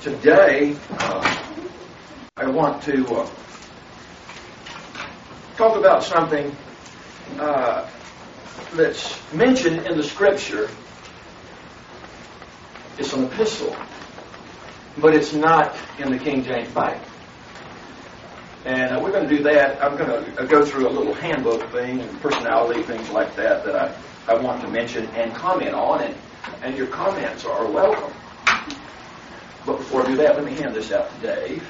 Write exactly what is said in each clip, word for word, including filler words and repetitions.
today uh, I want to uh, talk about something uh, that's mentioned in the Scripture. It's an epistle, but it's not in the King James Bible. And uh, we're going to do that. I'm going to go through a little handbook thing and personality, things like that, that I, I want to mention and comment on, and, and your comments are welcome. But before I do that, let me hand this out to Dave.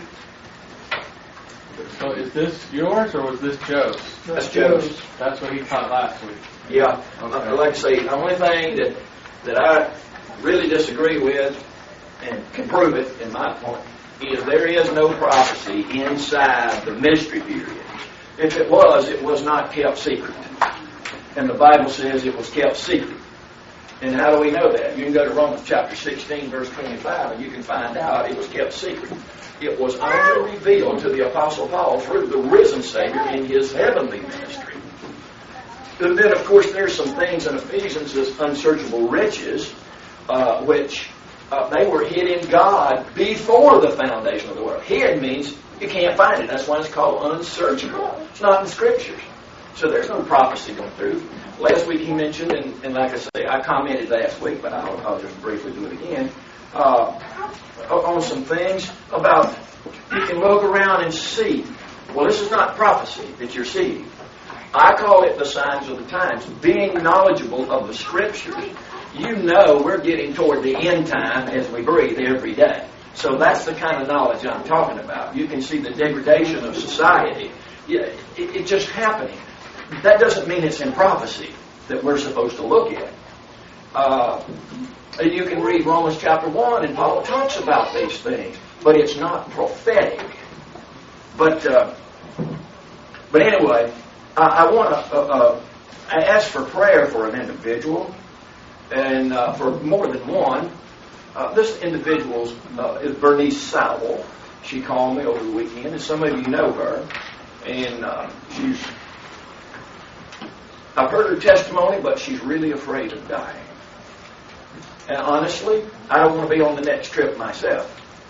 So is this yours or was this Joe's? That's Joe's. That's what he taught last week. Yeah. Okay. Uh, like I say, the only thing that, that I really disagree with, and can prove it in my point, is there is no prophecy inside the mystery period. If it was, it was not kept secret. And the Bible says it was kept secret. And how do we know that? You can go to Romans chapter sixteen, verse twenty-five, and you can find out it was kept secret. It was only revealed to the Apostle Paul through the risen Savior in his heavenly ministry. And then, of course, there's some things in Ephesians as unsearchable riches, uh, which uh, they were hid in God before the foundation of the world. Hid means you can't find it. That's why it's called unsearchable. It's not in the Scriptures. So there's no prophecy going through. Last week he mentioned, and, and like I say, I commented last week, but I'll, I'll just briefly do it again, uh, on some things about you can look around and see. Well, this is not prophecy that you're seeing. I call it the signs of the times. Being knowledgeable of the Scriptures, you know we're getting toward the end time as we breathe every day. So that's the kind of knowledge I'm talking about. You can see the degradation of society. Yeah, it, it's just happening. That doesn't mean it's in prophecy that we're supposed to look at. Uh, you can read Romans chapter one, and Paul talks about these things, but it's not prophetic. But uh, but anyway, I, I want to uh, uh, I ask for prayer for an individual, and uh, for more than one. Uh, this individual uh, is Bernice Sowell. She called me over the weekend, and some of you know her, and uh, she's. I've heard her testimony, but she's really afraid of dying. And honestly, I don't want to be on the next trip myself.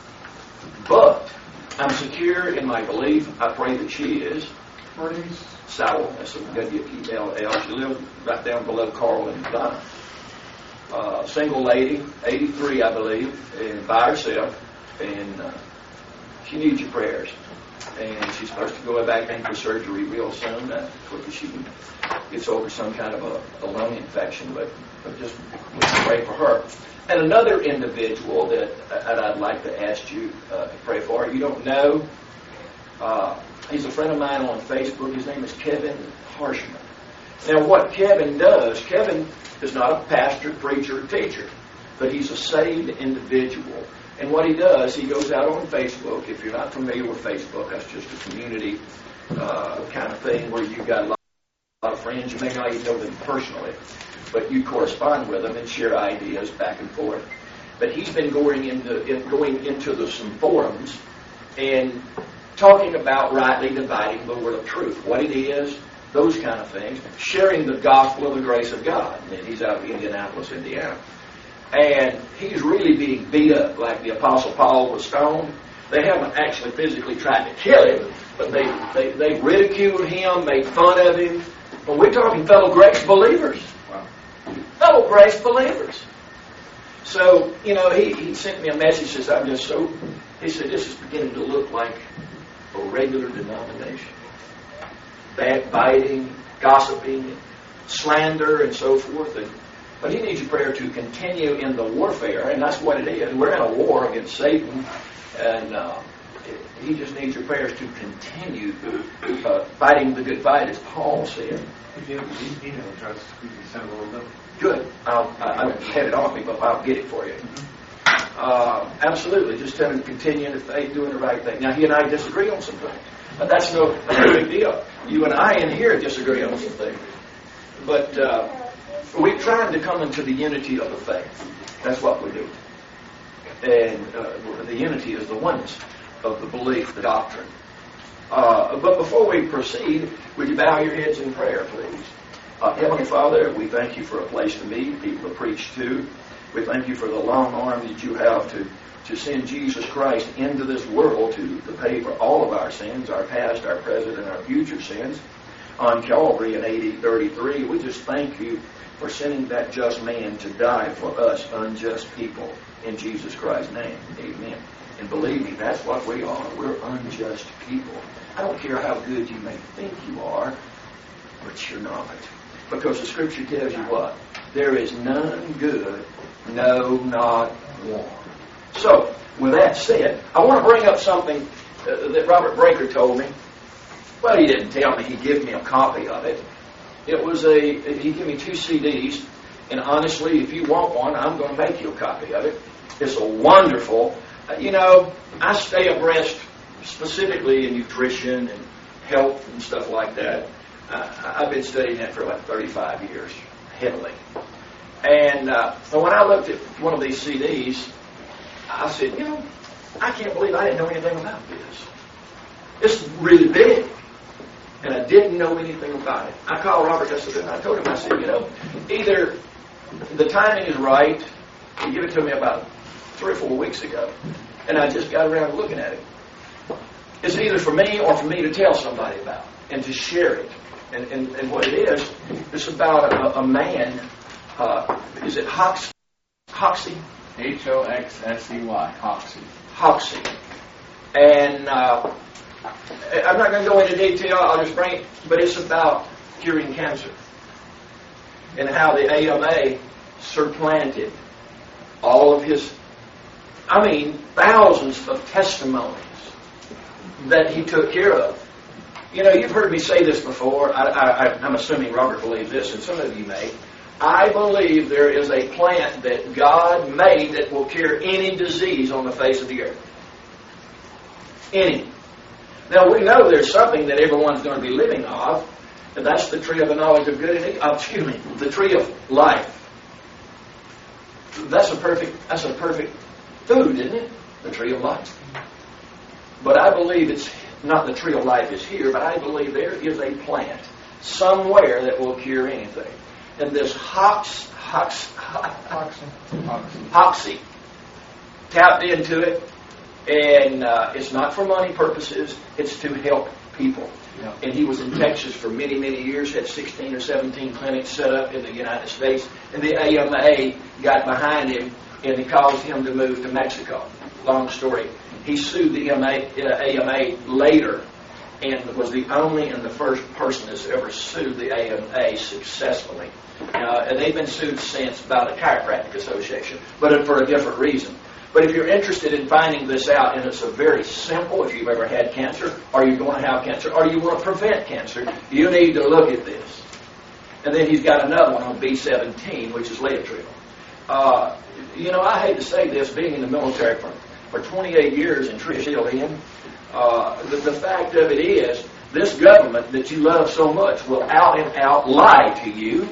But I'm secure in my belief. I pray that she is. Bernice Sowell, that's a W P L L. She lives right down below Carl and Donna. Uh, single lady, eighty-three, I believe, and by herself. And uh, she needs your prayers. And she's supposed to go back in for surgery real soon. Uh, because she gets over some kind of a, a lung infection, but, but just pray for her. And another individual that, that I'd like to ask you uh, to pray for, you don't know, uh, he's a friend of mine on Facebook. His name is Kevin Harshman. Now what Kevin does, Kevin is not a pastor, preacher, teacher, but he's a saved individual. And what he does, he goes out on Facebook. If you're not familiar with Facebook, that's just a community uh, kind of thing where you've got a lot, a lot of friends. You may not even know them personally, but you correspond with them and share ideas back and forth. But he's been going into in, going into the, some forums and talking about rightly dividing the word of truth, what it is, those kind of things, sharing the gospel of the grace of God. And he's out of Indianapolis, Indiana. And he's really being beat up like the Apostle Paul was stoned. They haven't actually physically tried to kill him, but they, they, they ridiculed him, made fun of him. But we're talking fellow grace believers. Wow. Fellow grace believers. So, you know, he, he sent me a message, says, I'm just so, he said, this is beginning to look like a regular denomination. Backbiting, gossiping, slander, and so forth. And But he needs your prayer to continue in the warfare, and that's what it is. We're in a war against Satan, and uh, he just needs your prayers to continue uh, fighting the good fight, as Paul said. Good. I'll, I, I don't have it on me, but I'll get it for you. Uh, absolutely. Just tell him to continue in the faith, doing the right thing. Now, he and I disagree on some things, but that's no, that's no big deal. You and I in here disagree on some things. But uh, we're trying to come into the unity of the faith. That's what we do. And uh, the unity is the oneness of the belief, the doctrine. Uh, but before we proceed, would you bow your heads in prayer, please? Uh, Heavenly Father, we thank you for a place to meet, people to preach to. We thank you for the long arm that you have to to send Jesus Christ into this world to, to pay for all of our sins, our past, our present, and our future sins, on Calvary in A D thirty-three. We just thank you for sending that just man to die for us unjust people. In Jesus Christ's name, amen. And believe me, that's what we are. We're unjust people. I don't care how good you may think you are, but you're not. Because the Scripture tells you what? There is none good, no, not one. So, with that said, I want to bring up something uh, that Robert Breaker told me. Well, he didn't tell me. He gave me a copy of it. It was a, he gave me two C Ds, and honestly, if you want one, I'm going to make you a copy of it. It's a wonderful, uh, you know, I stay abreast specifically in nutrition and health and stuff like that. Uh, I've been studying that for like thirty-five years, heavily. And uh, so when I looked at one of these C Ds, I said, you know, I can't believe I didn't know anything about this. It's really big. And I didn't know anything about it. I called Robert yesterday and I told him, I said, you know, either the timing is right. He gave it to me about three or four weeks ago. And I just got around to looking at it. It's either for me or for me to tell somebody about and to share it. And, and, and what it is, it's about a, a man, uh, is it Hox, Hoxie? H O X S E Y, Hoxie. Hoxie. And uh, I'm not going to go into detail, I'll just bring it, but it's about curing cancer. And how the A M A supplanted all of his, I mean, thousands of testimonies that he took care of. You know, you've heard me say this before. I, I, I'm assuming Robert believes this, and some of you may. I believe there is a plant that God made that will cure any disease on the face of the earth. Any. Now, we know there's something that everyone's going to be living off, and that's the tree of the knowledge of good and evil. Oh, excuse me, the tree of life. That's a perfect, that's a perfect food, isn't it? The tree of life. But I believe it's not the tree of life is here, but I believe there is a plant somewhere that will cure anything. And this Hox, Hox, Hoxie. Hoxie. Hoxie tapped into it, and uh, it's not for money purposes, it's to help people. Yeah. And he was in Texas for many, many years, had sixteen or seventeen clinics set up in the United States, and the A M A got behind him, and it caused him to move to Mexico. Long story. He sued the A M A later, and was the only and the first person that's ever sued the A M A successfully. Uh, and they've been sued since by the Chiropractic Association, but for a different reason. But if you're interested in finding this out, and it's a very simple, if you've ever had cancer, or you're going to have cancer, or you want to prevent cancer, you need to look at this. And then he's got another one on B seventeen, which is Laetrile. Uh, you know, I hate to say this, being in the military for, for twenty-eight years and still in, uh, the, the fact of it is, this government that you love so much will out and out lie to you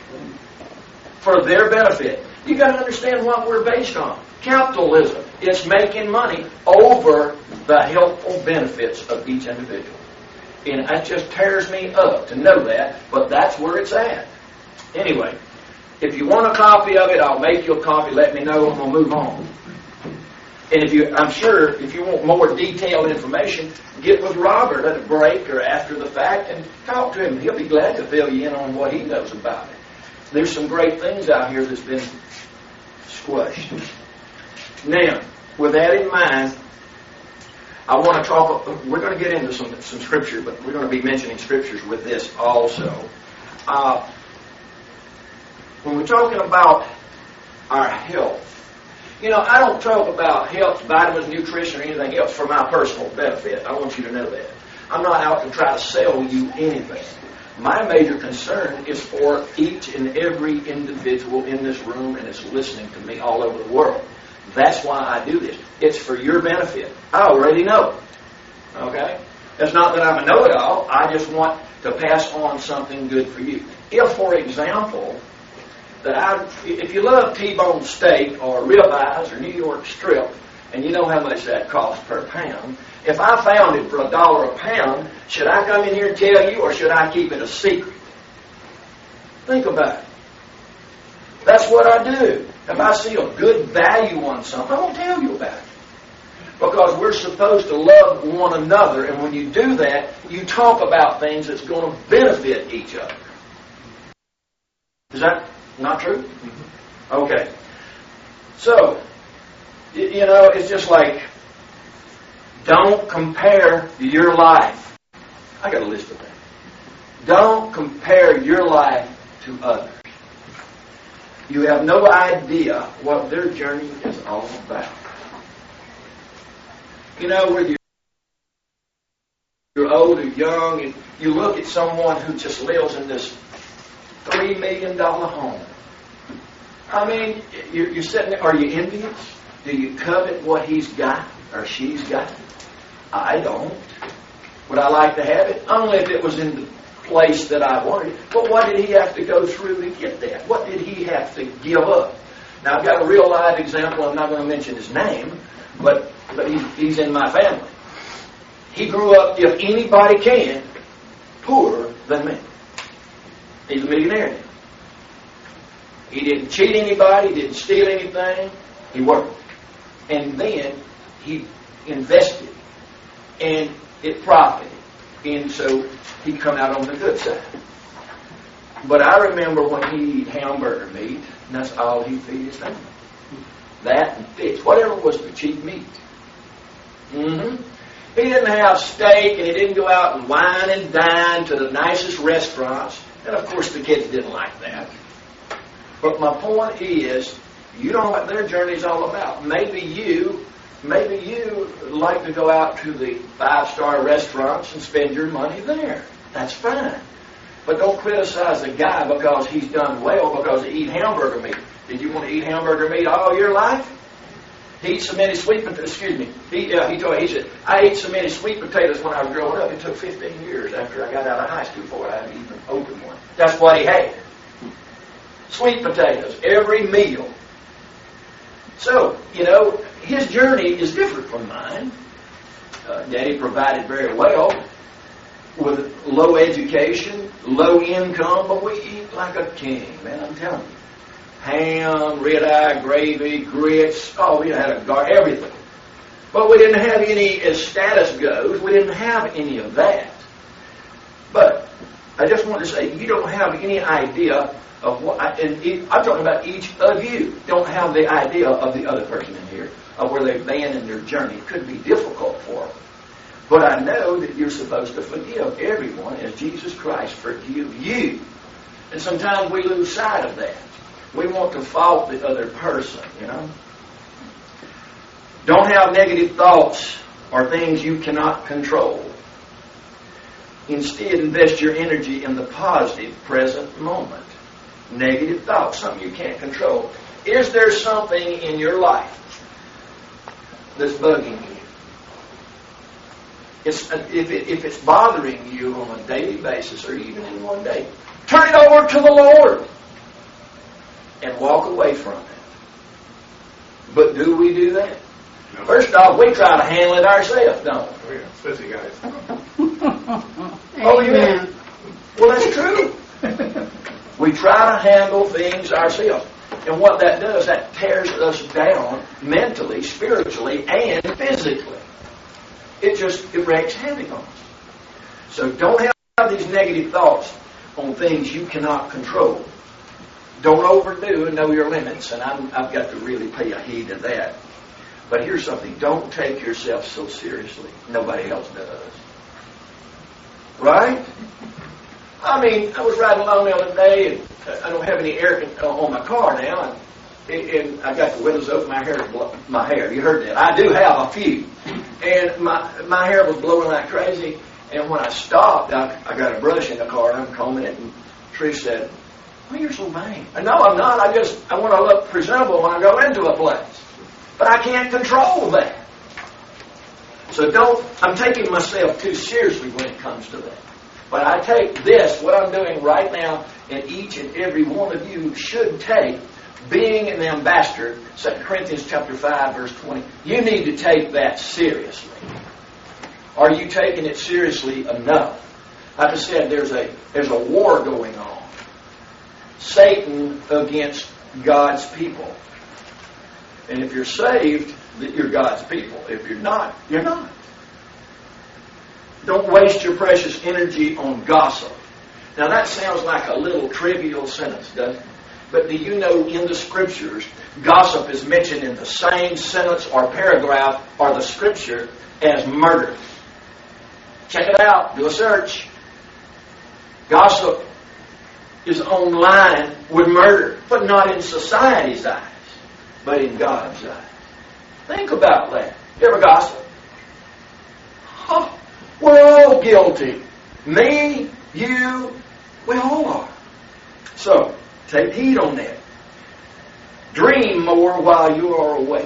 for their benefit. You got to understand what we're based on. Capitalism. It's making money over the helpful benefits of each individual. And that just tears me up to know that, but that's where it's at. Anyway, if you want a copy of it, I'll make you a copy. Let me know and we'll move on. And if you, I'm sure if you want more detailed information, get with Robert at a break or after the fact and talk to him. He'll be glad to fill you in on what he knows about it. There's some great things out here that's been squashed. Now, with that in mind, I want to talk, we're going to get into some, some scripture, but we're going to be mentioning scriptures with this also. Uh, when we're talking about our health, you know, I don't talk about health, vitamins, nutrition, or anything else for my personal benefit. I want you to know that. I'm not out to try to sell you anything. My major concern is for each and every individual in this room and is listening to me all over the world. That's why I do this. It's for your benefit. I already know. Okay? It's not that I'm a know-it-all. I just want to pass on something good for you. If, for example, that I, if you love T-bone steak or ribeyes or New York strip, and you know how much that costs per pound, if I found it for a dollar a pound, should I come in here and tell you, or should I keep it a secret? Think about it. That's what I do. If I see a good value on something, I'm going to tell you about it. Because we're supposed to love one another, and when you do that, you talk about things that's going to benefit each other. Is that not true? Okay. So, you know, it's just like, don't compare your life. I got a list of that. Don't compare your life to others. You have no idea what their journey is all about. You know, whether you're old or young, and you look at someone who just lives in this three million dollar home. I mean, you're, you're sitting there, are you envious? Do you covet what he's got or she's got? I don't. Would I like to have it? Only if it was in the place that I wanted it. But what did he have to go through to get that? What did he have to give up? Now, I've got a real live example. I'm not going to mention his name, but, but he, he's in my family. He grew up, if anybody can, poorer than me. He's a millionaire now. He didn't cheat anybody, didn't steal anything. He worked. And then he invested. And it profited. And so he come out on the good side. But I remember when he eat hamburger meat, and that's all he feed his family. That and fish, whatever was the cheap meat. Mm-hmm. He didn't have steak, and he didn't go out and wine and dine to the nicest restaurants. And of course the kids didn't like that. But my point is, you don't know what their journey is all about. Maybe you, maybe you like to go out to the five-star restaurants and spend your money there. That's fine. But don't criticize the guy because he's done well because he eat hamburger meat. Did you want to eat hamburger meat all your life? He eats so many sweet potatoes. Excuse me. He, uh, he told me, he said, I ate so many sweet potatoes when I was growing up. It took fifteen years after I got out of high school before I had even opened one. That's what he had. Sweet potatoes, every meal. So, you know, his journey is different from mine. Uh, Daddy provided very well with low education, low income, but we eat like a king, man, I'm telling you. Ham, red-eye, gravy, grits, oh, we had a gar, everything. But we didn't have any, as status goes, we didn't have any of that. But I just want to say, you don't have any idea of what, and I'm talking about each of you don't have the idea of the other person in here, of where they've been in their journey. It could be difficult for them. But I know that you're supposed to forgive everyone as Jesus Christ forgive you. And sometimes we lose sight of that. We want to fault the other person, you know. Don't have negative thoughts or things you cannot control. Instead, invest your energy in the positive present moment. Negative thoughts, something you can't control. Is there something in your life that's bugging you? It's, if, it, if it's bothering you on a daily basis or even in one day, turn it over to the Lord and walk away from it. But do we do that? No. First off, we try to handle it ourselves, don't we? Oh, yeah, especially guys. Oh, yeah. Well, that's true. We try to handle things ourselves. And what that does, that tears us down mentally, spiritually, and physically. It just, it wreaks havoc on us. So don't have these negative thoughts on things you cannot control. Don't overdo and know your limits, and I'm, I've got to really pay a heed to that. But here's something. Don't take yourself so seriously. Nobody else does. Right? I mean, I was riding along the other day, and I don't have any air on my car now, and, and I got the windows open. My hair, my hair. You heard that? I do have a few, and my my hair was blowing like crazy. And when I stopped, I, I got a brush in the car, and I'm combing it. And Trish said, "Well, you're so vain." And no, I'm not. I just I want to look presentable when I go into a place, but I can't control that. So don't. I'm taking myself too seriously when it comes to that. But I take this, what I'm doing right now, and each and every one of you should take, being an ambassador, Second Corinthians chapter five, verse twenty. You need to take that seriously. Are you taking it seriously enough? Like I said, there's a there's a war going on. Satan against God's people. And if you're saved, that you're God's people. If you're not, you're not. Don't waste your precious energy on gossip. Now that sounds like a little trivial sentence, doesn't it? But do you know in the Scriptures, gossip is mentioned in the same sentence or paragraph or the Scripture as murder? Check it out. Do a search. Gossip is on line with murder, but not in society's eyes, but in God's eyes. Think about that. You ever gossip? Oh, we're all guilty. Me, you, we all are. So, take heed on that. Dream more while you are awake.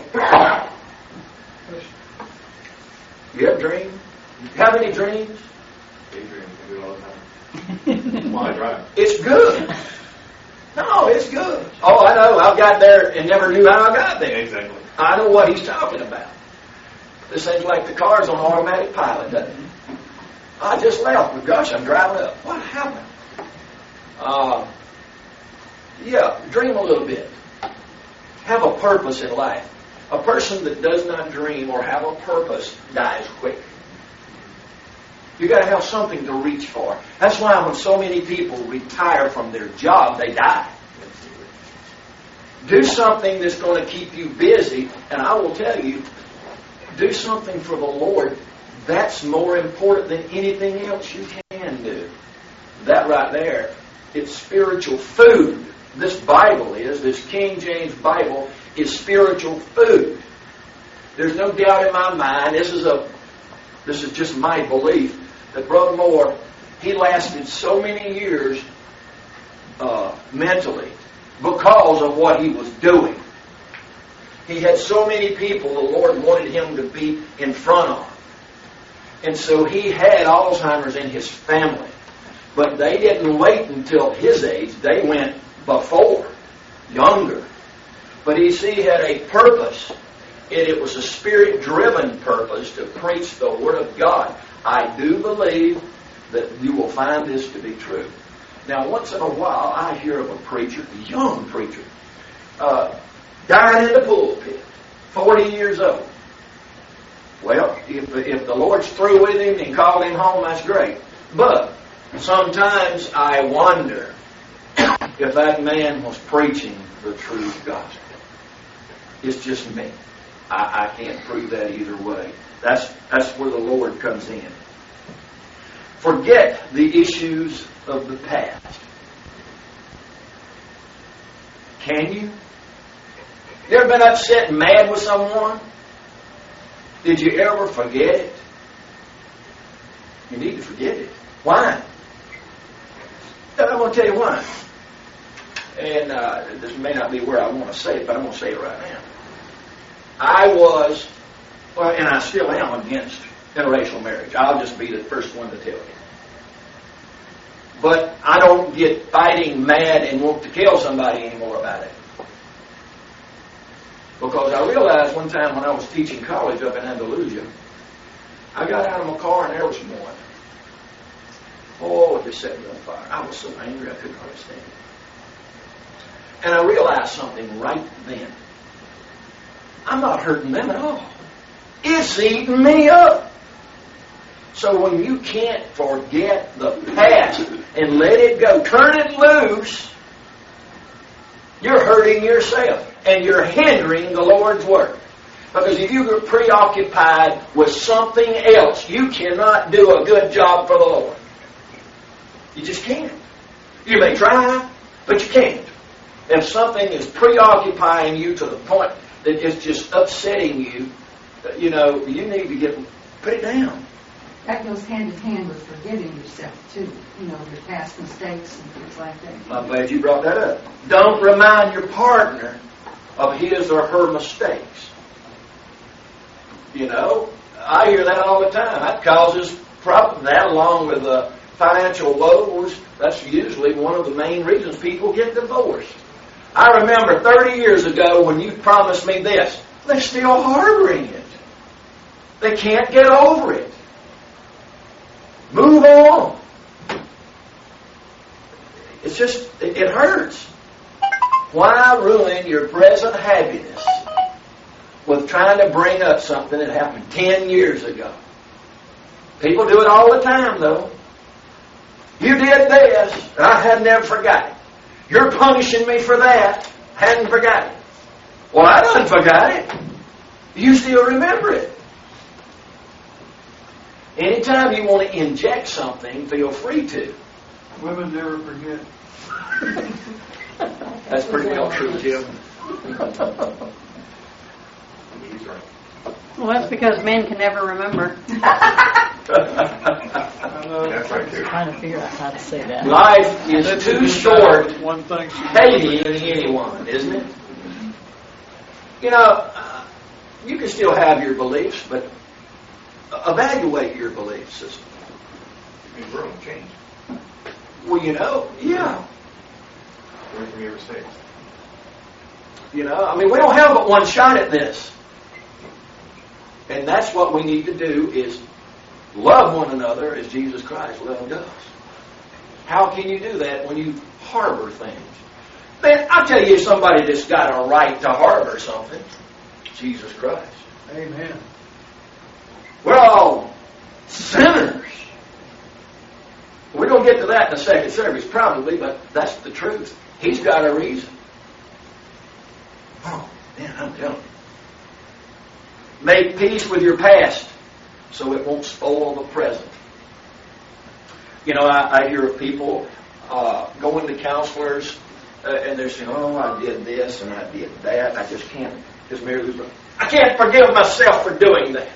You ever dream? Have any dreams? Daydream, I do it all the time. While I drive. It's good. No, it's good. Oh, I know. I got there and never knew how I got there. Exactly. I know what he's talking about. This seems like the car's on automatic pilot, doesn't it? I just left, but gosh, I'm driving up. What happened? Uh, yeah, dream a little bit. Have a purpose in life. A person that does not dream or have a purpose dies quick. You got to have something to reach for. That's why when so many people retire from their job, they die. Do something that's going to keep you busy, and I will tell you, do something for the Lord. That's more important than anything else you can do. That right there, it's spiritual food. This Bible is, this King James Bible is spiritual food. There's no doubt in my mind, this is a, this is just my belief, that Brother Moore, he lasted so many years uh, mentally because of what he was doing. He had so many people the Lord wanted him to be in front of. And so he had Alzheimer's in his family. But they didn't wait until his age. They went before, younger. But you see, he had a purpose. And it was a spirit-driven purpose to preach the Word of God. I do believe that you will find this to be true. Now, once in a while, I hear of a preacher, a young preacher, uh, dying in the pulpit, forty years old. Well, if, if the Lord's through with him and called him home, that's great. But sometimes I wonder if that man was preaching the true gospel. It's just me. I, I can't prove that either way. That's, that's where the Lord comes in. Forget the issues of the past. Can you? You ever been upset and mad with someone? Did you ever forget it? You need to forget it. Why? I'm going to tell you why. And uh, this may not be where I want to say it, but I'm going to say it right now. I was, well, and I still am against interracial marriage. I'll just be the first one to tell you. But I don't get fighting mad and want to kill somebody anymore about it. Because I realized one time when I was teaching college up in Andalusia, I got out of my car and there was one. Oh, it just set me on fire. I was so angry I couldn't understand it. And I realized something right then. I'm not hurting them at all. It's eating me up. So when you can't forget the past and let it go, turn it loose, you're hurting yourself and you're hindering the Lord's work. Because if you get preoccupied with something else, you cannot do a good job for the Lord. You just can't. You may try, but you can't. If something is preoccupying you to the point that it's just upsetting you, you know, you need to get put it down. That goes hand in hand with forgiving yourself, too. You know, your past mistakes and things like that. I'm glad you brought that up. Don't remind your partner of his or her mistakes. You know, I hear that all the time. That causes problem. That, along with the financial woes, that's usually one of the main reasons people get divorced. I remember thirty years ago when you promised me this. They're still harboring it. They can't get over it. Move on. It's just, it, it hurts. Why ruin your present happiness with trying to bring up something that happened ten years ago. People do it all the time, though. You did this, and I had never forgot it. You're punishing me for that. Hadn't forgot it. Well, I done forgot it. You still remember it. Anytime you want to inject something, feel free to. Women never forget. That's pretty well true, Jim. He's right. Well, that's because men can never remember. That's right, too. Trying to figure out how to say that. Life is too short One thing she hating anyone, isn't it? You know, uh, you can still have your beliefs, but evaluate your belief system. You grow and change. Well, you know, yeah. Learn from your mistakes. You know, I mean, we don't have but one shot at this. And that's what we need to do is love one another as Jesus Christ loved us. How can you do that when you harbor things? Man, I'll tell you somebody that's got a right to harbor something. Jesus Christ. Amen. We're all sinners. We're going to get to that in the second service probably, but that's the truth. He's got a reason. Oh, man, I'm telling you. Make peace with your past so it won't spoil the present. You know, I, I hear of people uh, going to counselors uh, and they're saying, oh, I did this and I did that. I just can't, just merely, I can't forgive myself for doing that.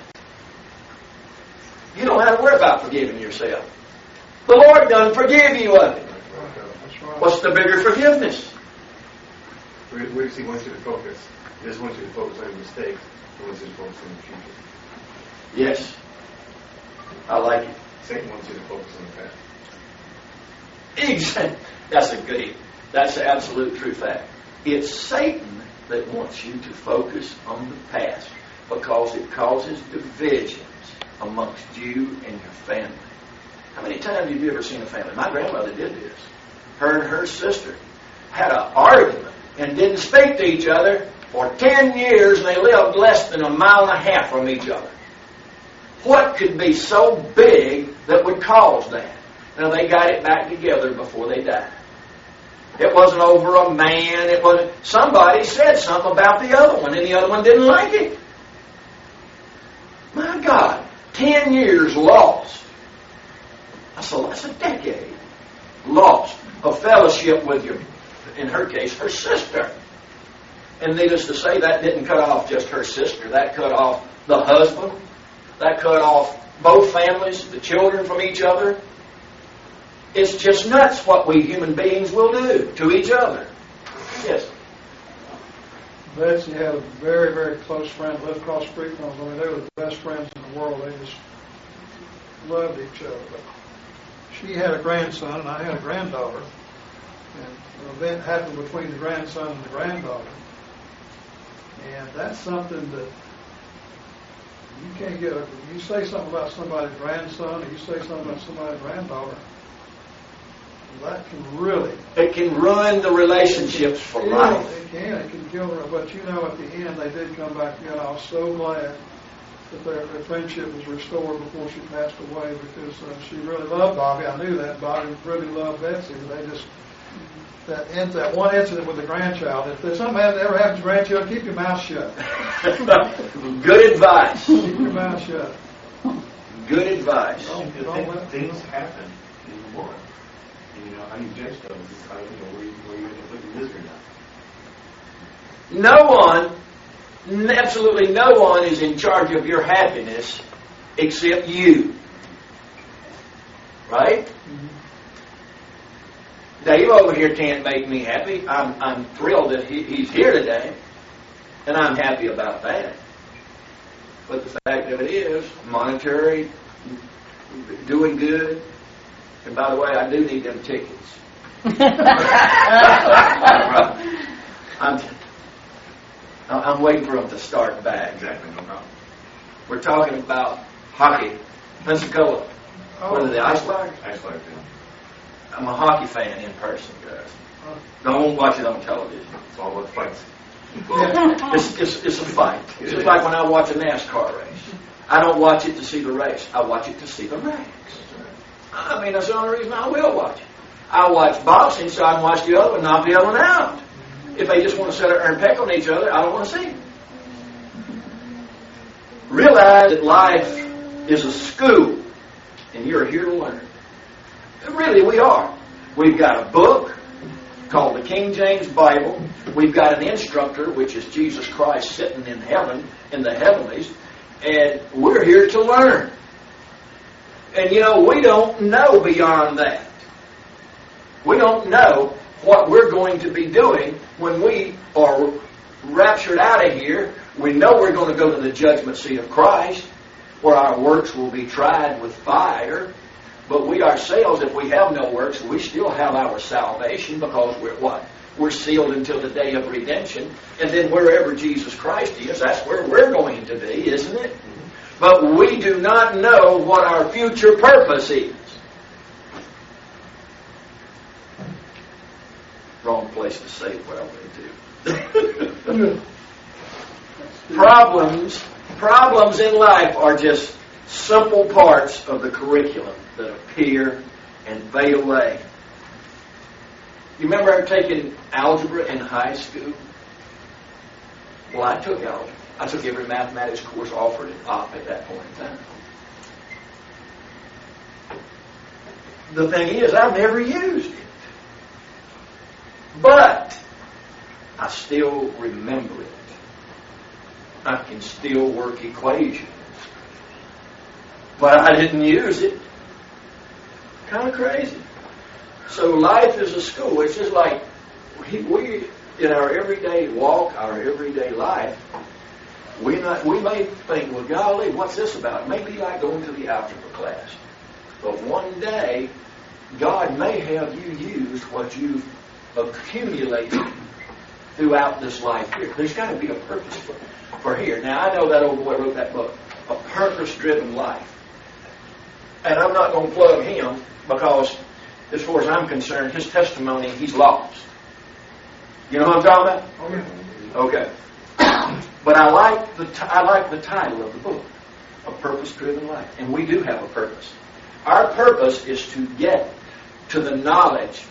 You don't have to worry about forgiving yourself. The Lord done forgive you of it. That's right. What's the bigger forgiveness? Where, where does he want you to focus? He doesn't want you to focus on your mistakes. He wants you to focus on the future. Yes. I like it. Satan wants you to focus on the past. Exactly. That's a good, that's the absolute true fact. It's Satan that wants you to focus on the past because it causes divisions amongst you and your family. How many times have you ever seen a family? My grandmother did this. Her and her sister had an argument and didn't speak to each other for ten years, and they lived less than a mile and a half from each other. What could be so big that would cause that? Now, they got it back together before they died. It wasn't over a man. It wasn't. Somebody said something about the other one, and the other one didn't like it. My God, ten years lost. So that's a decade lost of fellowship with your, in her case, her sister. And needless to say, that didn't cut off just her sister. That cut off the husband. That cut off both families, the children from each other. It's just nuts what we human beings will do to each other. Yes. Betsy had a very, very close friend, lived across the street from us. I mean, they were the best friends in the world. They just loved each other. But she had a grandson, and I had a granddaughter. And an event happened between the grandson and the granddaughter. And that's something that you can't get. A, you say something about somebody's grandson, or you say something about somebody's granddaughter, that can really... It can ruin the relationships for yeah, life. It can. It can kill her. But you know, at the end, they did come back together. I was so glad that their, their friendship was restored before she passed away, because uh, she really loved Bobby. I knew that. Bobby really loved Betsy. But they just... That, in, that one incident with the grandchild, if there's something that ever happens to grandchildren, keep your mouth shut. Good advice. Keep your mouth shut. Good advice. Don't, Th- don't let, things happen in the world. And you know, how you judge those is how you know where, you, where you're going to put your misery now. No one, absolutely no one is in charge of your happiness except you. Right? mm-hmm. Dave over here can't make me happy. I'm, I'm thrilled that he, he's here today, and I'm happy about that. But the fact of it is, monetary, doing good, and by the way, I do need them tickets. I'm, I'm waiting for them to start back. Exactly, no problem. We're talking about hockey, Pensacola. Oh. What are the Ice Flyers? I just like that. I'm a hockey fan in person, guys. Don't watch it on television. It's all about fights. It's, it's, it's a fight. It's just like when I watch a NASCAR race. I don't watch it to see the race. I watch it to see the race. I mean, that's the only reason I will watch it. I watch boxing so I can watch the other one knock the other one out. If they just want to sit there and peck on each other, I don't want to see it. Realize that life is a school, and you're here to learn. Really, we are. We've got a book called the King James Bible. We've got an instructor, which is Jesus Christ sitting in heaven, in the heavenlies, and we're here to learn. And you know, we don't know beyond that. We don't know what we're going to be doing when we are raptured out of here. We know we're going to go to the judgment seat of Christ, where our works will be tried with fire. But we ourselves, if we have no works, we still have our salvation, because we're what? We're sealed until the day of redemption. And then wherever Jesus Christ is, that's where we're going to be, isn't it? But we do not know what our future purpose is. Wrong place to say it, well, they do. Problems, problems in life are just simple parts of the curriculum that appear and fade away. You remember taking algebra in high school? Well, I took algebra. I took every mathematics course offered at O P at that point in time. The thing is, I never used it. But I still remember it. I can still work equations. But I didn't use it. Kind of crazy. So life is a school. It's just like we, we in our everyday walk, our everyday life, we not, we may think, well, golly, what's this about? It may be like going to the algebra class. But one day, God may have you use what you've accumulated throughout this life here. There's got to be a purpose for, for here. Now, I know that old boy wrote that book, A Purpose-Driven Life. And I'm not going to plug him because, as far as I'm concerned, his testimony, he's lost. You know what I'm talking about? Okay. But I like the t- I like the title of the book, A Purpose-Driven Life. And we do have a purpose. Our purpose is to get to the knowledge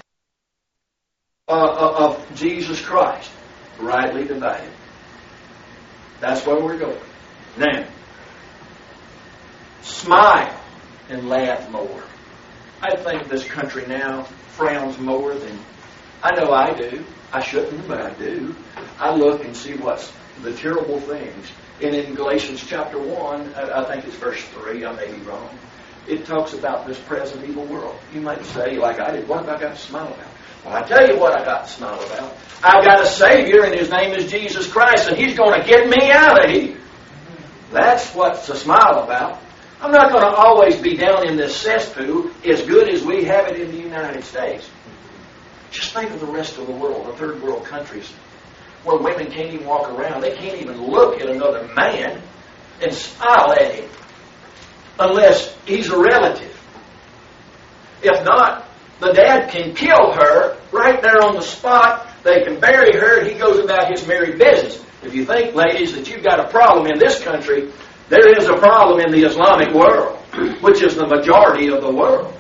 uh, of Jesus Christ, rightly divided. That's where we're going. Now, smile and laugh more. I think this country now frowns more than, I know I do. I shouldn't, but I do. I look and see what's the terrible things. And in Galatians chapter one, I think it's verse three, I may be wrong, it talks about this present evil world. You might say, like I did, what have I got to smile about? Well, I tell you what I got to smile about. I've got a Savior, and His name is Jesus Christ, and He's going to get me out of here. That's what's to smile about. I'm not going to always be down in this cesspool as good as we have it in the United States. Just think of the rest of the world, the third world countries, where women can't even walk around. They can't even look at another man and smile at him unless he's a relative. If not, the dad can kill her right there on the spot. They can bury her, and he goes about his merry business. If you think, ladies, that you've got a problem in this country, there is a problem in the Islamic world, which is the majority of the world.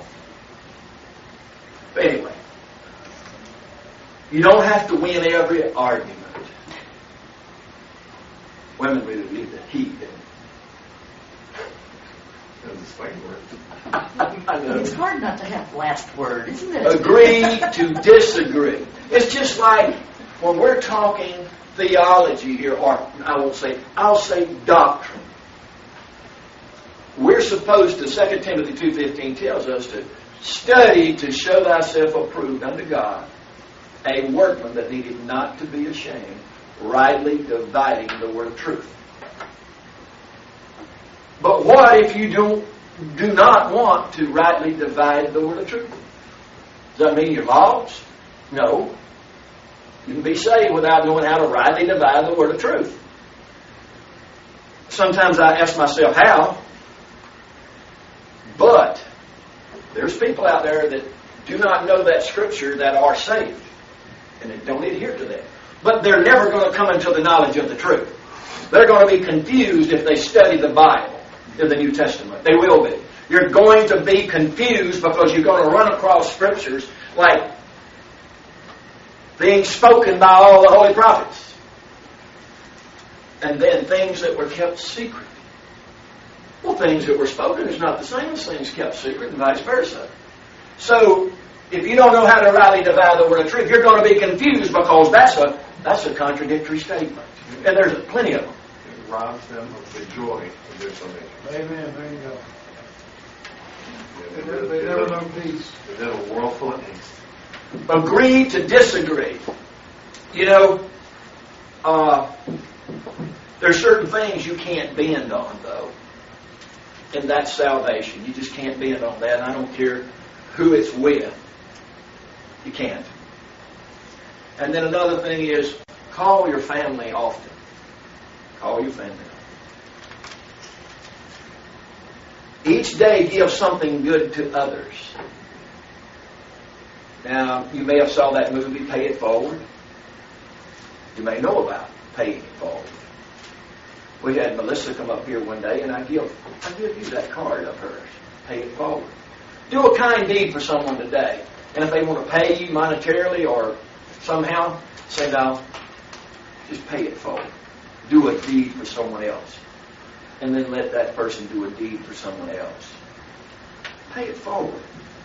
But anyway, you don't have to win every argument. Women really leave the heat. That's a slang word. I know. It's hard not to have the last word, isn't it? Agree to disagree. It's just like when we're talking theology here, or I won't say, I'll say doctrine. We're supposed to, Second Timothy two fifteen tells us to study to show thyself approved unto God, a workman that needed not to be ashamed, rightly dividing the word of truth. But what if you don't, do not want to rightly divide the word of truth? Does that mean you're lost? No. You can be saved without knowing how to rightly divide the word of truth. Sometimes I ask myself how, but there's people out there that do not know that scripture that are saved, and they don't adhere to that. but they're never going to come into the knowledge of the truth. They're going to be confused if they study the Bible in the New Testament. They will be. You're going to be confused because you're going to run across scriptures like being spoken by all the holy prophets. And then things that were kept secret. Well, things that were spoken is not the same as things kept secret, and vice versa. So, if you don't know how to rightly divide the word of truth, you're going to be confused because that's a that's a contradictory statement. And there's plenty of them. It robs them of the joy of their salvation. Amen. There you go. They They never, they never know peace. They live a world full of angst. Agree to disagree. You know, uh, there's certain things you can't bend on, though. And that's salvation. You just can't bend on that. And I don't care who it's with. You can't. And then another thing is, call your family often. Call your family often. Each day give something good to others. Now, you may have saw that movie, Pay It Forward. You may know about paying it forward. We had Melissa come up here one day, and I give, I give you that card of hers. Pay it forward. Do a kind deed for someone today. And if they want to pay you monetarily or somehow, say, no, just pay it forward. Do a deed for someone else. And then let that person do a deed for someone else. Pay it forward.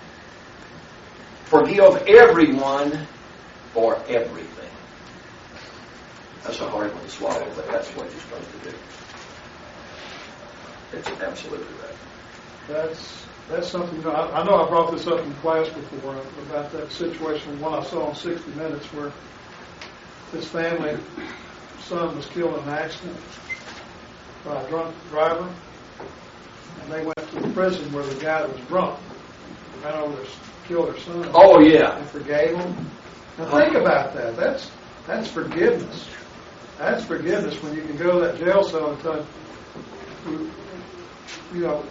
Forgive everyone for everything. That's a hard one to swallow, but that's what you're supposed to do. That's absolutely right. That's that's something. You know, I, I know I brought this up in class before about that situation. One I saw on sixty minutes where this family son was killed in an accident by a drunk driver, and they went to the prison where the guy that was drunk ran over there, killed their son. Oh yeah, and forgave him. Now think about that. That's that's forgiveness. That's forgiveness when you can go to that jail cell and tell, you know,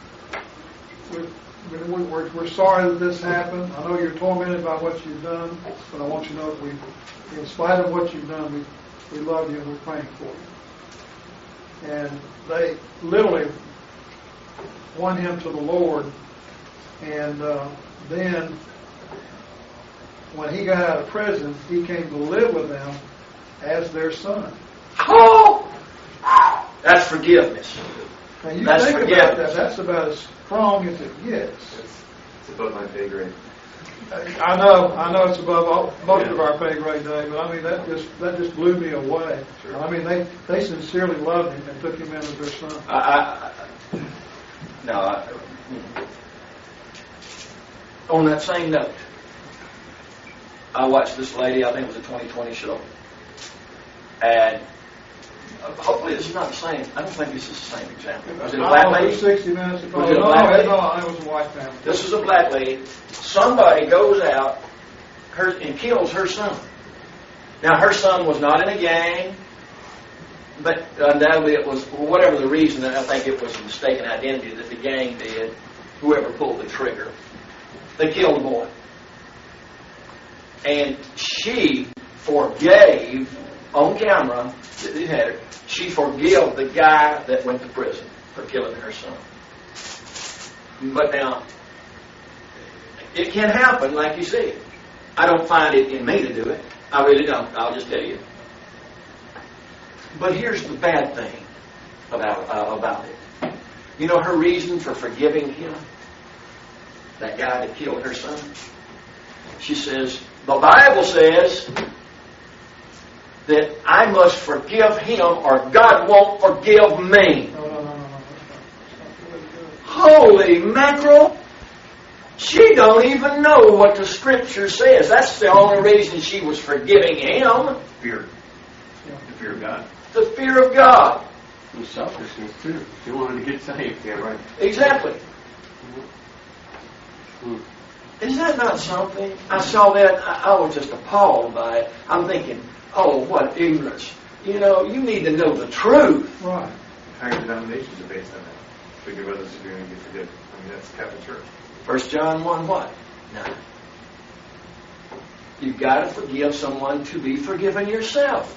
we're, we're, we're sorry that this happened. I know you're tormented by what you've done, but I want you to know that we, in spite of what you've done, we, we love you and we're praying for you. And they literally won him to the Lord. And uh, then when he got out of prison, he came to live with them as their son. Oh, that's forgiveness. Now you That's think forgiveness. about that. That's about as strong as it gets. It's, it's above my pay grade. I know, I know it's above all, most Yeah. of our pay grade, Dave, but I mean that just that just blew me away. Sure. I mean they, they sincerely loved him and took him in as their son. I, I, I, no. I, on that same note, I watched this lady. I think it was a twenty twenty show, and hopefully this is not the same. I don't think this is the same example. Was it a black lady? sixty minutes. Was Was it a no, black no, lady? no, it was a white family. This was a black lady. Somebody goes out her, and kills her son. Now, her son was not in a gang, but undoubtedly it was, for whatever the reason, I think it was a mistaken identity that the gang did, whoever pulled the trigger. They killed the boy. And she forgave, on camera, it had her, she forgave the guy that went to prison for killing her son. But now, it can happen, like you said. I don't find it in me to do it. I really don't. I'll just tell you. But here's the bad thing about uh, about it. You know her reason for forgiving him? That guy that killed her son? She says, the Bible says that I must forgive him or God won't forgive me. No, no, no, no, no. That's not really good. Holy mackerel! She don't even know what the Scripture says. That's the only reason she was forgiving him. Fear. Yeah. The fear of God. The fear of God. And selfishness, too. She wanted to get saved. Yeah, right. Exactly. Is that not something? I saw that. I, I was just appalled by it. I'm thinking, oh, what ignorance. You know, you need to know the truth. Right. Entire denominations are based on that. Forgive others if you're going to get forgiven. I mean, that's Catholic Church. First John one what? Nine. You've got to forgive someone to be forgiven yourself.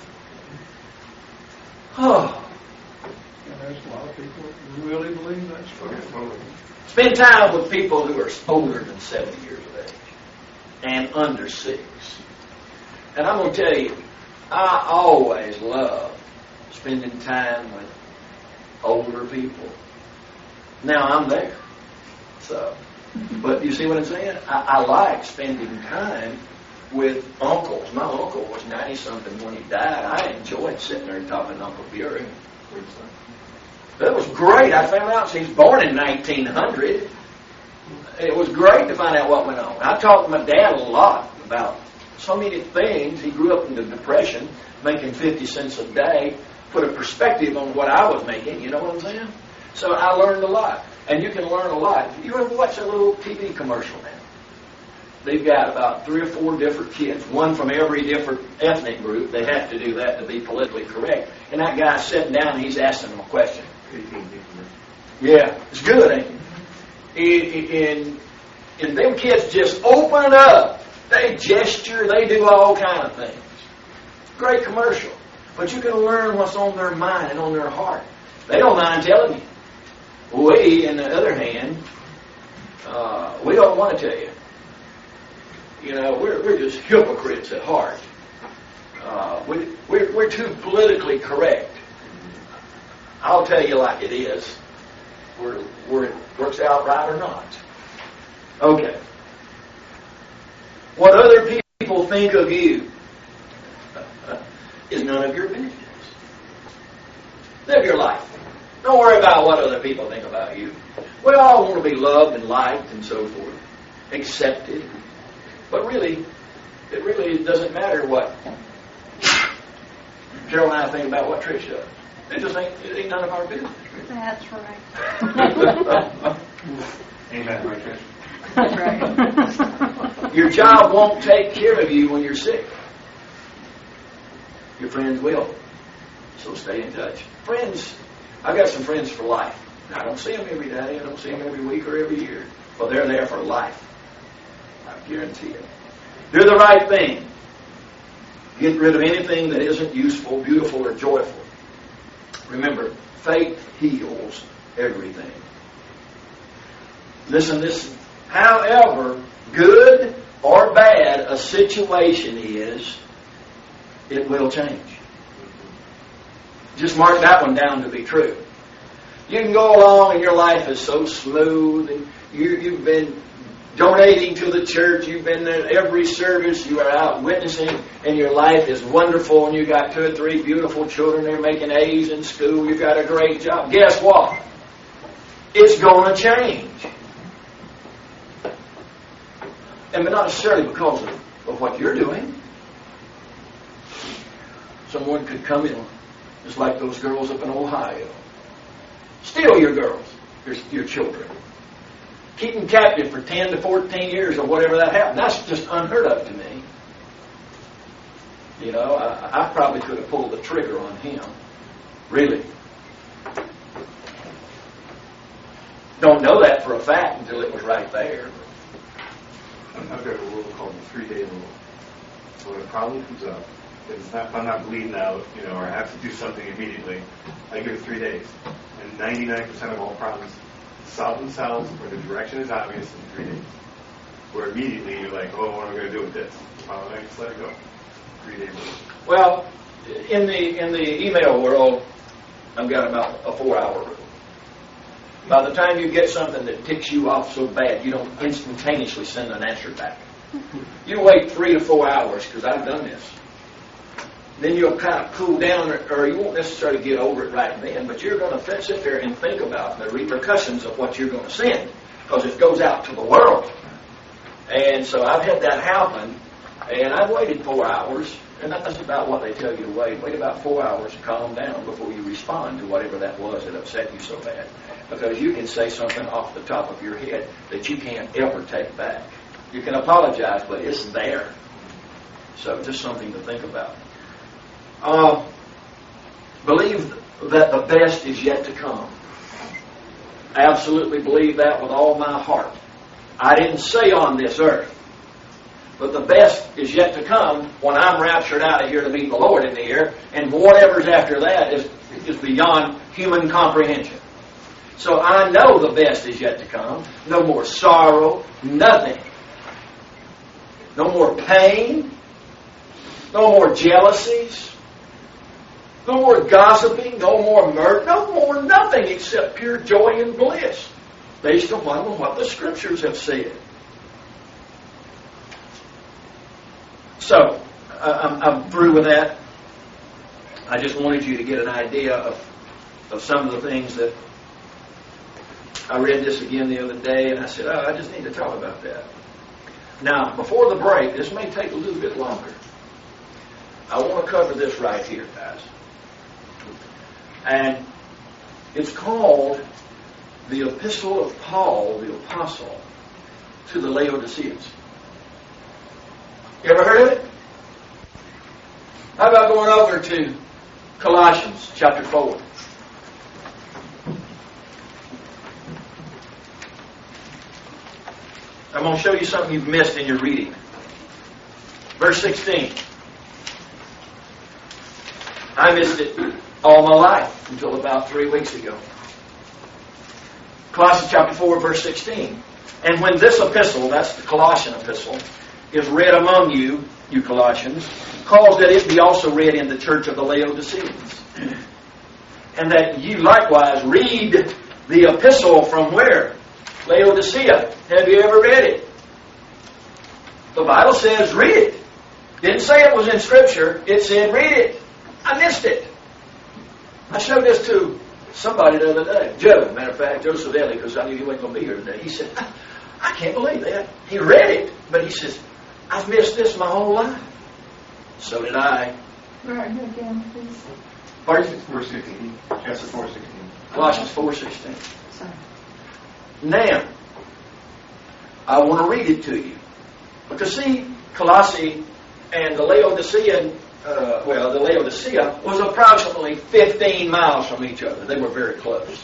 Oh. And there's a lot of people that really believe that's true. Okay, totally. Spend time with people who are older than seventy years of age and under six. And I'm going to tell you, I always love spending time with older people. Now I'm there. So, but you see what I'm saying? I, I like spending time with uncles. My uncle was ninety-something when he died. I enjoyed sitting there talking to Uncle Bury. That was great. I found out he was born in nineteen hundred. It was great to find out what went on. I talked to my dad a lot about so many things. He grew up in the Depression, making fifty cents a day, put a perspective on what I was making. You know what I'm saying? So I learned a lot. And you can learn a lot. You ever watch a little T V commercial now? They've got about three or four different kids, one from every different ethnic group. They have to do that to be politically correct. And that guy's sitting down and he's asking them a question. Yeah, it's good, ain't it? And, and them kids just open up. They gesture. They do all kind of things. Great commercial. But you can learn what's on their mind and on their heart. They don't mind telling you. We, on the other hand, uh, we don't want to tell you. You know, we're we're just hypocrites at heart. Uh, we, we're, we're too politically correct. I'll tell you like it is, whether it works out right or not. Okay. What other people think of you is none of your business. Live your life. Don't worry about what other people think about you. We all want to be loved and liked and so forth, accepted. But really, it really doesn't matter what Carol and I think about what Trish does. It just ain't, it ain't none of our business. That's right. Amen, right, Trish? That's right. Your job won't take care of you when you're sick. Your friends will. So stay in touch. Friends, I've got some friends for life. Now, I don't see them every day. I don't see them every week or every year. But they're there for life. I guarantee it. Do the right thing. Get rid of anything that isn't useful, beautiful, or joyful. Remember, faith heals everything. Listen, this. However good or bad a situation is, it will change. Just mark that one down to be true. You can go along and your life is so smooth and you, you've been donating to the church, you've been there every service, you are out witnessing, and your life is wonderful, and you've got two or three beautiful children, they're making A's in school, you've got a great job. Guess what? It's going to change. And but not necessarily because of, of what you're doing. Someone could come in, just like those girls up in Ohio. Steal your girls, your, your children. Keep them captive for ten to fourteen years or whatever that happened. That's just unheard of to me. You know, I, I probably could have pulled the trigger on him. Really. Don't know that for a fact until it was right there. I've got a rule called the three-day rule. So when a problem comes up, if not, if I'm not bleeding out, you know, or I have to do something immediately, I give it three days. And ninety-nine percent of all problems solve themselves, or the direction is obvious in three days. Where immediately you're like, oh, what am I going to do with this? Well, I just let it go. Three days. Well, in the in the email world, I've got about a four-hour rule. By the time you get something that ticks you off so bad, you don't instantaneously send an answer back. You wait three to four hours, because I've done this. Then you'll kind of cool down, or, or you won't necessarily get over it right then, but you're going to sit there and think about the repercussions of what you're going to send, because it goes out to the world. And so I've had that happen, and I've waited four hours, and that's about what they tell you to wait. Wait about four hours to calm down before you respond to whatever that was that upset you so bad. Because you can say something off the top of your head that you can't ever take back. You can apologize, but it's there. So just something to think about. Uh, believe that the best is yet to come. Absolutely believe that with all my heart. I didn't say on this earth, But the best is yet to come when I'm raptured out of here to meet the Lord in the air, and whatever's after that is, is beyond human comprehension. So I know the best is yet to come. No more sorrow, nothing. No more pain, no more jealousies, no more gossiping, no more murder, no more nothing except pure joy and bliss, based upon what the Scriptures have said. So, I'm, I'm through with that. I just wanted you to get an idea of, of some of the things that I read this again the other day, and I said, oh, I just need to talk about that. Now, before the break, this may take a little bit longer. I want to cover this right here, guys. And it's called the Epistle of Paul, the Apostle, to the Laodiceans. You ever heard of it? How about going over to Colossians chapter four? I'm going to show you something you've missed in your reading. Verse sixteen. I missed it all my life until about three weeks ago. Colossians chapter four, verse sixteen. And when this epistle, that's the Colossian epistle, is read among you, you Colossians, cause that it be also read in the church of the Laodiceans. And that you likewise read the epistle from where? Laodicea. Have you ever read it? The Bible says read it. Didn't say it was in Scripture. It said read it. I missed it. I showed this to somebody the other day. Joe, matter of fact, Joe Savelli, because I knew he wasn't going to be here today. He said, I can't believe that. He read it, but he says, I've missed this my whole life. So did I. Right here again, please. Pardon? four sixteen. Chapter four sixteen. Colossians four sixteen. Sorry. Now, I want to read it to you. Because see, Colossae and the Laodicean, uh, well, the Laodicea was approximately fifteen miles from each other. They were very close.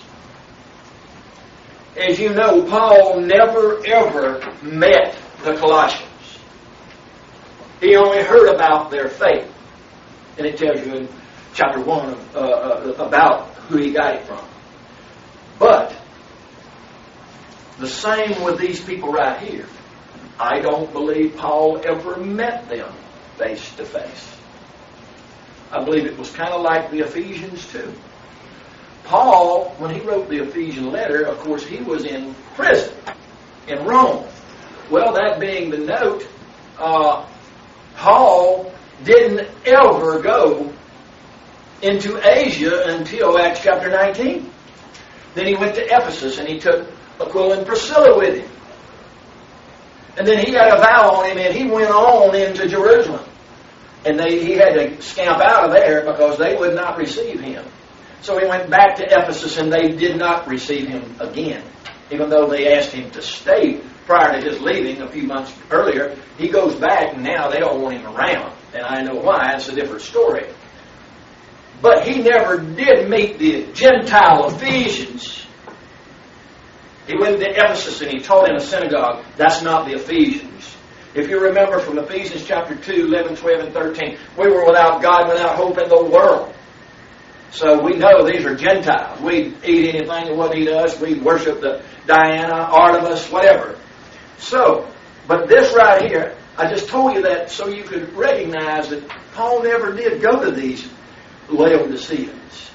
As you know, Paul never ever met the Colossians. He only heard about their faith. And it tells you in chapter one uh, uh, about who he got it from. But the same with these people right here. I don't believe Paul ever met them face to face. I believe it was kind of like the Ephesians too. Paul, when he wrote the Ephesian letter, of course, he was in prison in Rome. Well, that being the note, uh, Paul didn't ever go into Asia until Acts chapter nineteen. Then he went to Ephesus and he took Aquila and Priscilla with him. And then he had a vow on him and he went on into Jerusalem. And they, he had to scamp out of there because they would not receive him. So he went back to Ephesus and they did not receive him again. Even though they asked him to stay prior to his leaving a few months earlier, he goes back and now they don't want him around. And I know why, it's a different story. But he never did meet the Gentile Ephesians. He went to Ephesus and he taught in a synagogue. That's not the Ephesians. If you remember from Ephesians chapter two, eleven, twelve, and thirteen, we were without God, without hope in the world. So we know these are Gentiles. We'd eat anything that wouldn't eat us. We'd worship the Diana, Artemis, whatever. So, but this right here, I just told you that so you could recognize that Paul never did go to these Laodiceans.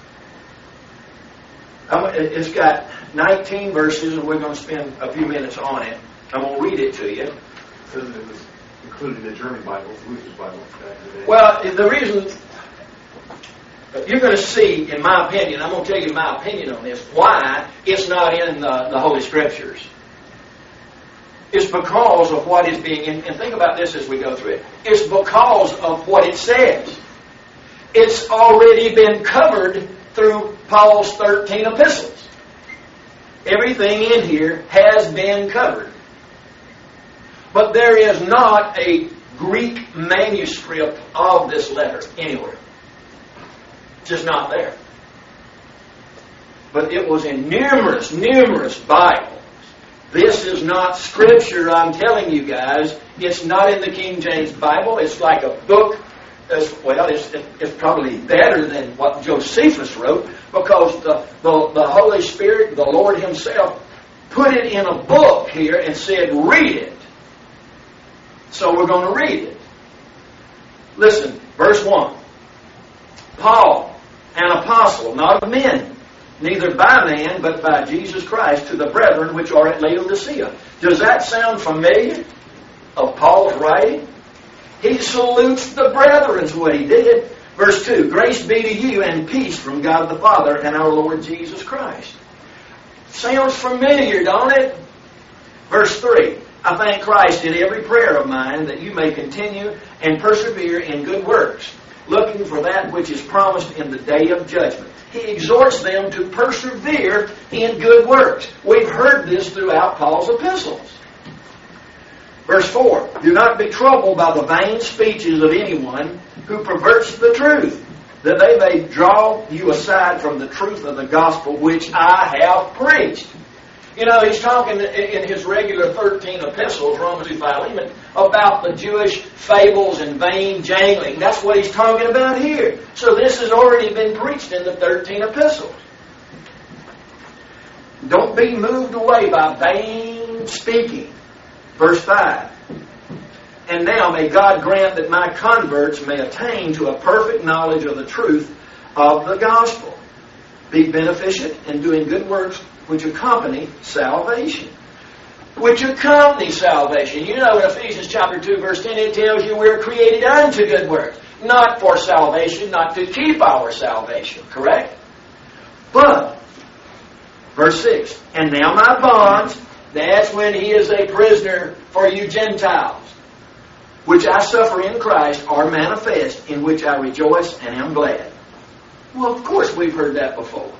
It's got nineteen verses, and we're going to spend a few minutes on it. I'm going to read it to you. It says it was included in the German Bible, Luther's Bible back in the day. Well, the reason you're going to see, in my opinion, I'm going to tell you my opinion on this, why it's not in the, the Holy Scriptures. It's because of what is being, and think about this as we go through it, it's because of what it says. It's already been covered through Paul's thirteen epistles. Everything in here has been covered. But there is not a Greek manuscript of this letter anywhere. It's just not there. But it was in numerous, numerous Bibles. This is not Scripture, I'm telling you guys. It's not in the King James Bible. It's like a book. As, well, it's, it's probably better than what Josephus wrote, because the, the, the Holy Spirit, the Lord Himself, put it in a book here and said, read it. So we're going to read it. Listen, verse one. Paul, an apostle, not of men, neither by man, but by Jesus Christ, to the brethren which are at Laodicea. Does that sound familiar of Paul's writing? He salutes the brethren, is what he did. Verse two, grace be to you and peace from God the Father and our Lord Jesus Christ. Sounds familiar, don't it? Verse three, I thank Christ in every prayer of mine that you may continue and persevere in good works, looking for that which is promised in the day of judgment. He exhorts them to persevere in good works. We've heard this throughout Paul's epistles. Verse four, do not be troubled by the vain speeches of anyone who perverts the truth, that they may draw you aside from the truth of the gospel which I have preached. You know, he's talking in his regular thirteen epistles, Romans and Philemon, about the Jewish fables and vain jangling. That's what he's talking about here. So this has already been preached in the thirteen epistles. Don't be moved away by vain speaking. Verse five, and now may God grant that my converts may attain to a perfect knowledge of the truth of the gospel, be beneficent in doing good works which accompany salvation. Which accompany salvation. You know, in Ephesians chapter two, verse ten, it tells you we're created unto good works. Not for salvation, not to keep our salvation. Correct? But, verse six, and now my bonds, that's when he is a prisoner for you Gentiles, which I suffer in Christ, are manifest, in which I rejoice and am glad. Well, of course we've heard that before.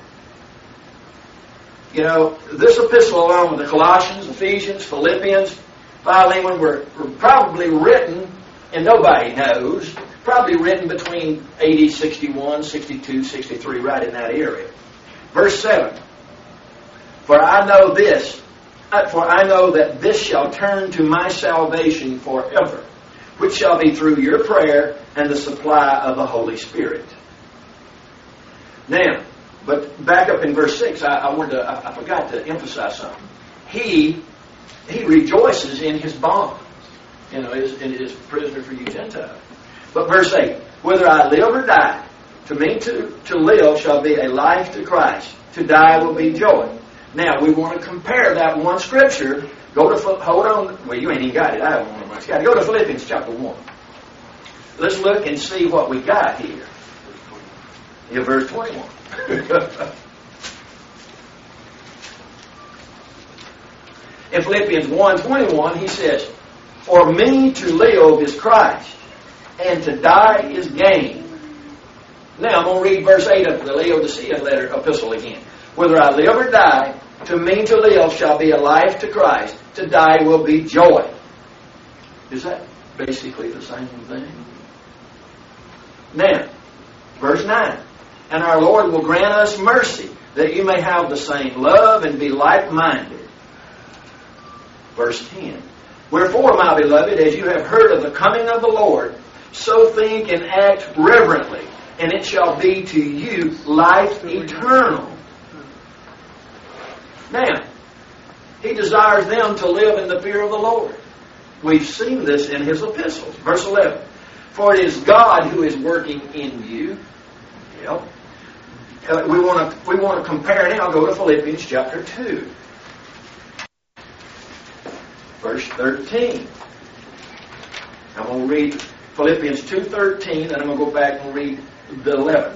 You know, this epistle, along with the Colossians, Ephesians, Philippians, Philemon, were, were probably written, and nobody knows, probably written between A D sixty-one, sixty-two, sixty-three, right in that area. Verse seven, For I know this, for I know that this shall turn to my salvation forever, which shall be through your prayer and the supply of the Holy Spirit. Now, but back up in verse six, I, I wanted to, I, I forgot to emphasize something. He, he rejoices in his bonds, you know, in his prisoner for you Gentiles. But verse eight, whether I live or die, to me to, to live shall be a life to Christ. To die will be joy. Now, we want to compare that one scripture. Go to, hold on, well, you ain't even got it. I don't want to Go to Philippians chapter one. Let's look and see what we got here. Yeah, verse twenty-one. In Philippians one twenty-one, he says, For me to live is Christ, and to die is gain. Now I'm going to read verse eight of the Laodicean letter epistle again. Whether I live or die, to me to live shall be a life to Christ. To die will be joy. Is that basically the same thing? Now, verse nine. And our Lord will grant us mercy, that you may have the same love and be like-minded. Verse ten. Wherefore, my beloved, as you have heard of the coming of the Lord, so think and act reverently, and it shall be to you life eternal. Now, he desires them to live in the fear of the Lord. We've seen this in his epistles. Verse eleven. For it is God who is working in you. Yep. Uh, we want to we want to compare now. Go to Philippians chapter two. Verse thirteen. I'm going to read Philippians two thirteen, and I'm going to go back and read the eleven.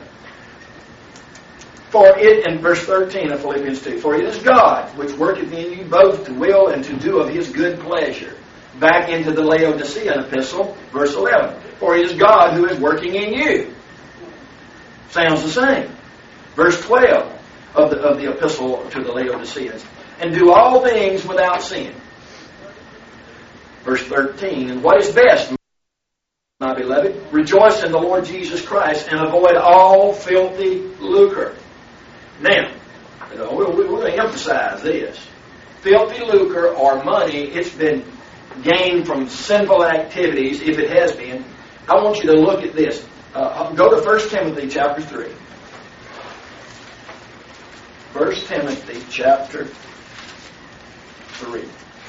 For it, in verse thirteen of Philippians two, for it is God which worketh in you both to will and to do of his good pleasure. Back into the Laodicean epistle, verse eleven. For it is God who is working in you. Sounds the same. Verse twelve of the, of the epistle to the Laodiceans. And do all things without sin. Verse thirteen. And what is best, my beloved? Rejoice in the Lord Jesus Christ and avoid all filthy lucre. Now, we're going to emphasize this. filthy lucre or money, it's been gained from sinful activities, if it has been, I want you to look at this. Uh, go to First Timothy chapter three. First Timothy chapter three.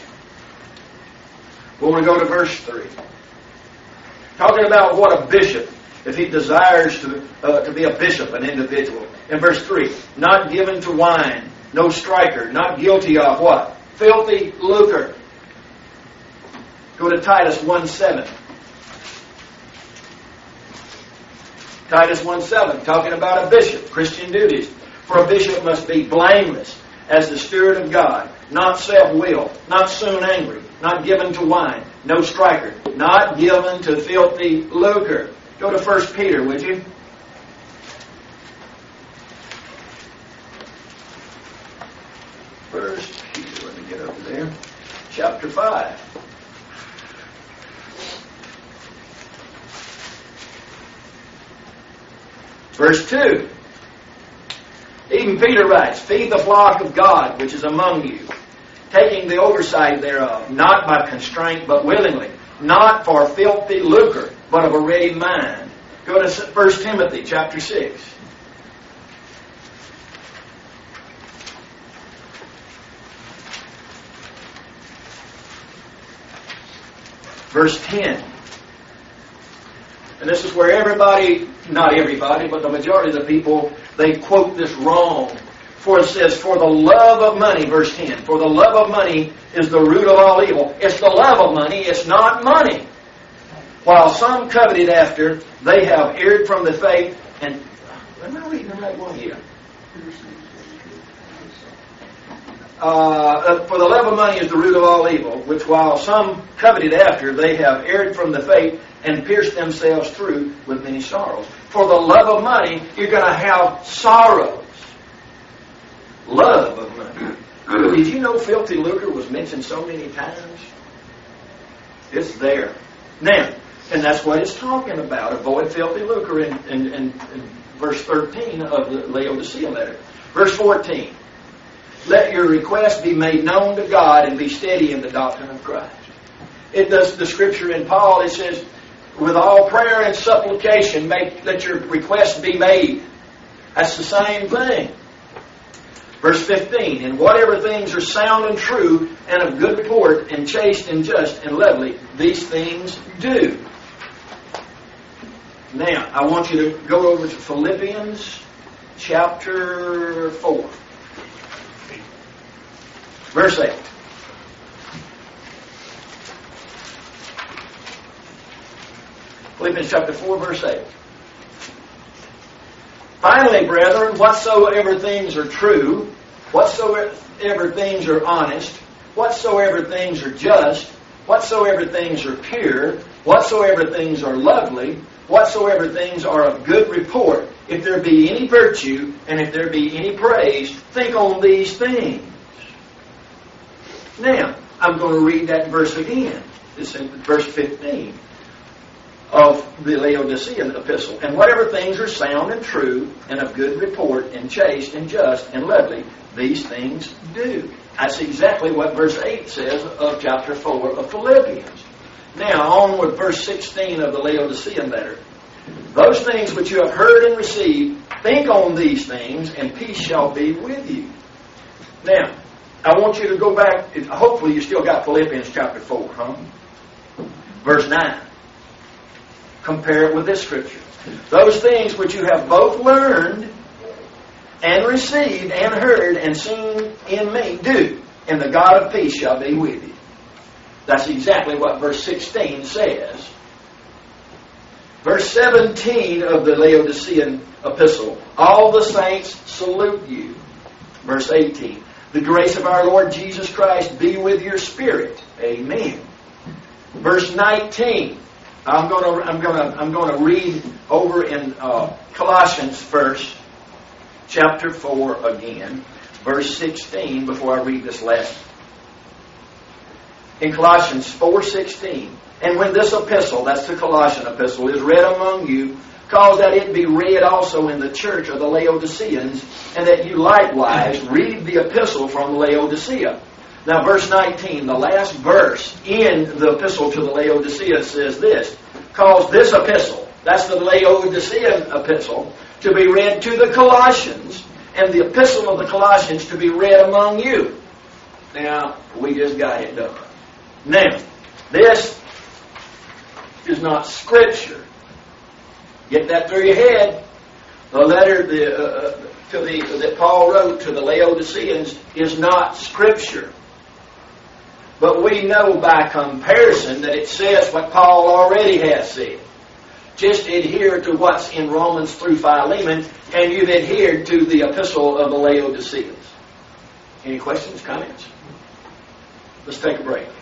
We're going to go to verse three. Talking about what a bishop, if he desires to, uh, to be a bishop, an individual. In verse three, not given to wine, no striker, not guilty of what? Filthy lucre. Go to Titus one seven. Titus one seven, talking about a bishop, Christian duties. For a bishop must be blameless as the steward of God, not self-willed, not soon angry, not given to wine, no striker, not given to filthy lucre. Go to First Peter, would you? First Peter, let me get over there. Chapter five. Verse two. Even Peter writes, feed the flock of God which is among you, taking the oversight thereof, not by constraint but willingly, not for filthy lucre, but of a ready mind. Go to First Timothy chapter six. Verse ten. And this is where everybody, not everybody, but the majority of the people, they quote this wrong. For it says, for the love of money, verse ten, for the love of money is the root of all evil. It's the love of money, it's not money. While some coveted after, they have erred from the faith. And, am I reading the right one here? Uh, for the love of money is the root of all evil, which while some coveted after, they have erred from the faith and pierced themselves through with many sorrows. For the love of money, you're going to have sorrows. Love of money. Did you know filthy lucre was mentioned so many times? It's there. Now, and that's what it's talking about. Avoid filthy lucre in, in, in, in verse thirteen of the Laodicea letter. Verse fourteen. Let your request be made known to God and be steady in the doctrine of Christ. It does the scripture in Paul, it says, with all prayer and supplication, make, let your request be made. That's the same thing. Verse fifteen, and whatever things are sound and true and of good report and chaste and just and lovely, these things do. Now, I want you to go over to Philippians chapter four. Verse eight. Philippians chapter four, verse eight. Finally, brethren, whatsoever things are true, whatsoever things are honest, whatsoever things are just, whatsoever things are pure, whatsoever things are lovely, whatsoever things are of good report, if there be any virtue and if there be any praise, think on these things. Now, I'm going to read that verse again. It's in verse fifteen of the Laodicean epistle. And whatever things are sound and true and of good report and chaste and just and lovely, these things do. That's exactly what verse eight says of chapter four of Philippians. Now, on with verse sixteen of the Laodicean letter. Those things which you have heard and received, think on these things, and peace shall be with you. Now, I want you to go back. Hopefully you still got Philippians chapter four, huh? Verse nine. Compare it with this scripture. Those things which you have both learned and received and heard and seen in me, do, and the God of peace shall be with you. That's exactly what verse sixteen says. Verse seventeen of the Laodicean epistle. All the saints salute you. Verse eighteen. The grace of our Lord Jesus Christ be with your spirit. Amen. Verse nineteen. I'm going to I'm going to I'm going to read over in uh, Colossians first, chapter four again, verse sixteen. Before I read this last, in Colossians four sixteen, and when this epistle, that's the Colossian epistle, is read among you, cause that it be read also in the church of the Laodiceans, and that you likewise read the epistle from Laodicea. Now, verse nineteen, the last verse in the epistle to the Laodiceans says this, calls this epistle, that's the Laodicean epistle, to be read to the Colossians, and the epistle of the Colossians to be read among you. Now, we just got it done. Now, this is not Scripture. Get that through your head. The letter the, uh, to the, that Paul wrote to the Laodiceans is not Scripture. But we know by comparison that it says what Paul already has said. Just adhere to what's in Romans through Philemon, and you've adhered to the epistle of the Laodiceans. Any questions, comments? Let's take a break.